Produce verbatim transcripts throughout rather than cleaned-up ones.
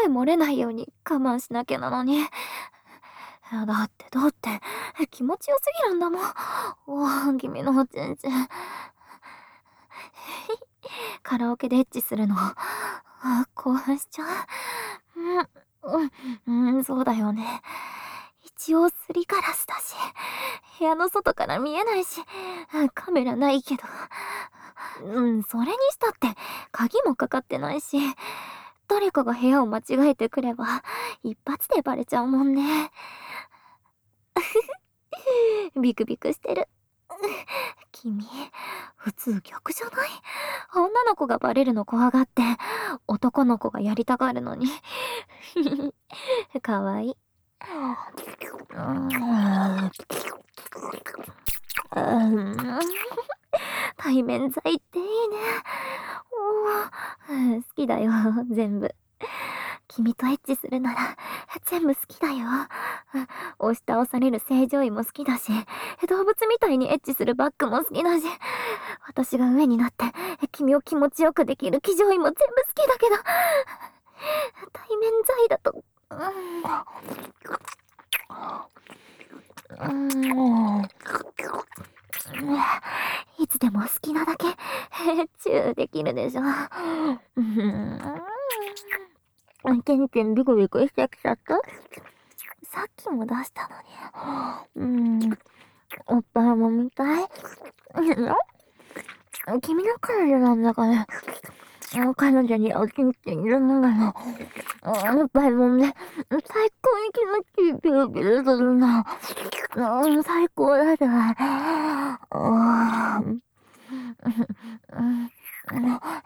声漏れないように我慢しなきゃなのに。だってだって、気持ちよすぎるんだもん。おー、君のおちんちん。カラオケでエッチするの、あ、興奮しちゃう。うん、うん、うん、そうだよね。一応すりガラスだし、部屋の外から見えないし、カメラないけど。うん、それにしたって、鍵もかかってないし、誰かが部屋を間違えてくれば、一発でバレちゃうもんね。ビクビクしてる。君、普通逆じゃない？女の子がバレるの怖がって、男の子がやりたがるのに。かわいい。対面剤っていいね。おー、好きだよ、全部。君とエッチするなら、全部好きだよ。押し倒される正常位も好きだし、動物みたいにエッチするバッグも好きだし、私が上になって、君を気持ちよくできる騎乗位も全部好きだけど、対面剤だと、うん、うん、いつでも好きなだけ、チューできるでしょ。うん、ケンケンビクビクしてきちゃった？さっきも出したのに。うん、おっぱいもみたい？君の彼女なんだから、彼女におちんちんいるのがの、おっぱいもね、最高に気持ちいいピルピルするな。うん、最高だぜ。うん、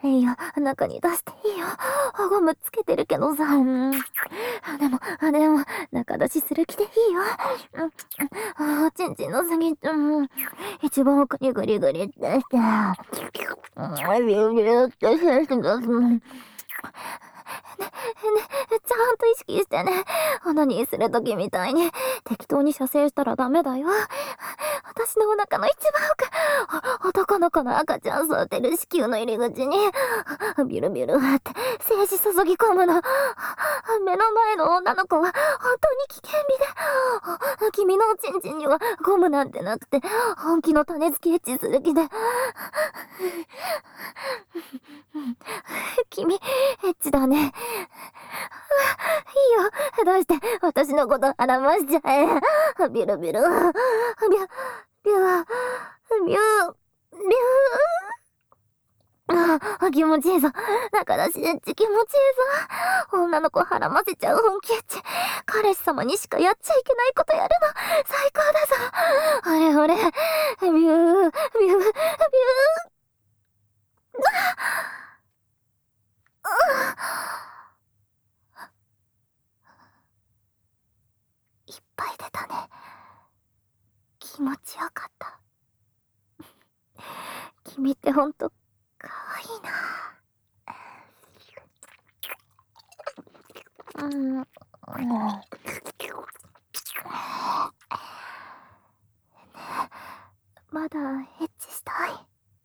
いいよ、中に出していいよ。ゴムつけてるけどさ。うん、でも、でも、中出しする気でいいよ。うん、おちんちんの先、うん、一番奥にグリグリってして、うん、ビュービューってして出すの。ね、ね、ちゃんと意識してね。オナニーするときみたいに、適当に射精したらダメだよ。私のお腹の一番奥、男の子の赤ちゃん育てる子宮の入り口に、ビュルビュルって精子注ぎ込むの。目の前の女の子は本当に危険日で、君のおちんちんにはゴムなんてなくて、本気の種付きエッチする気で。君、エッチだね。いいよ、出して、私のこと表ましちゃえ。ビュルビュル、ビュ、ビュ、ビュ、ビュ、ビュああ、気持ちいいぞ。中出しエッチ気持ちいいぞ。女の子腹ませちゃう本気エッチ。彼氏様にしかやっちゃいけないことやるの。最高だぞ。あれあれ。ビュー、ビュー、ビュー。いっぱい出たね。気持ちよかった。君ってほんと、かわいいな。うん。うん、まだエッチしたい？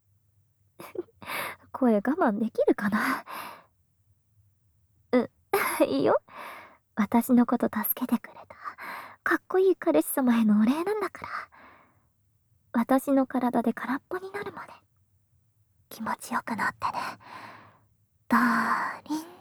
声我慢できるかな？うん、いいよ。私のこと助けてくれた。かっこいい彼氏様へのお礼なんだから。私の体で空っぽになるまで気持ちよくなってね。ダーリン。